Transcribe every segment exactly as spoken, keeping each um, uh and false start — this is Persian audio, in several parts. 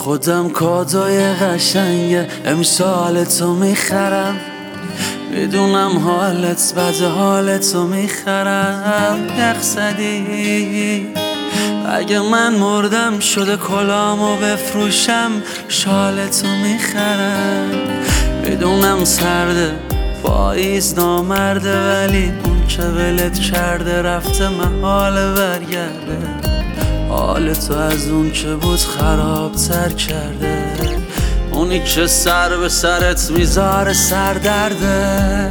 خودم کادوی قشنگ امسال تو میخرم، میدونم حالت بد، حالتو میخرم. یخزدی اگه من مردم شده کلامو بفروشم، شالتو میخرم. میدونم سرده پاییز نامرده، ولی اون که ولت کرده رفته محاله برگرده. حال تو از اون که بود خرابتر کرده، اونی که سر به سرت میذاره سردرده.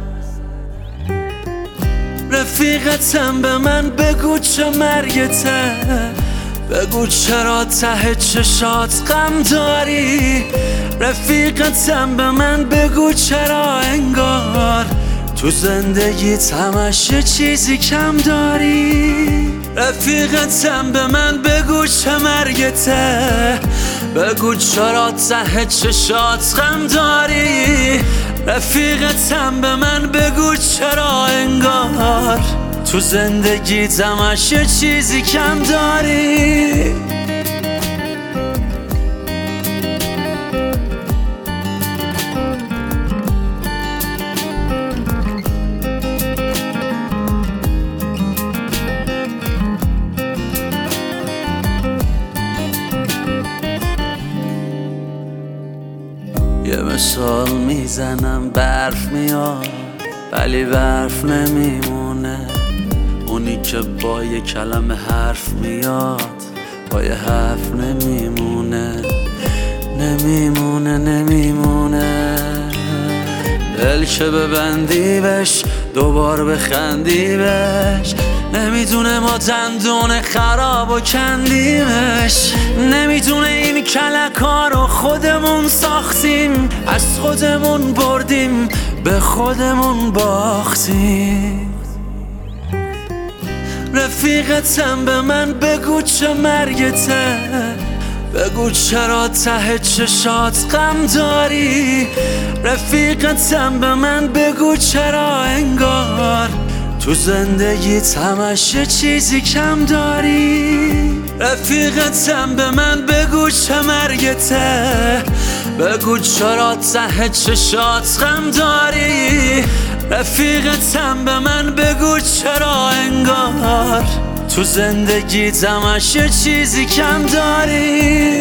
رفیقتم به من بگو چه مرگته، بگو چرا ته چشات غم داری. رفیقتم به من بگو چرا انگار تو زندگیت همش یه چیزی کم داری. رفیقتم به من بگو چه مرگته، بگو چرا ته چشات غم داری. رفیقتم به من بگو چرا انگار تو زندگیت همش یه چیزی کم داری. یه مثال میزنم برف میاد ولی برف نمیمونه، اونی که با یه کلمه حرف میاد با یه حرف نمیمونه. نمیمونه نمیمونه دل که ببندی بهش دوبار بخندی بهش، نمیدونه ما دندون خراب و کندیمش. نمیدونه این کلکا رو خودمون ساختیم، از خودمون بردیم به خودمون باختیم. رفیقتم به من بگو چه مرگته، بگو چرا ته چشات غم داری. رفیقتم به من بگو چرا انگار تو زندگیت همش یه چیزی کم داری. رفیقتم به من بگو چه مرگته، بگو چرا ته چشات غم داری. رفیقتم به من بگو چرا انگار تو زندگیت همش یه چیزی کم داری.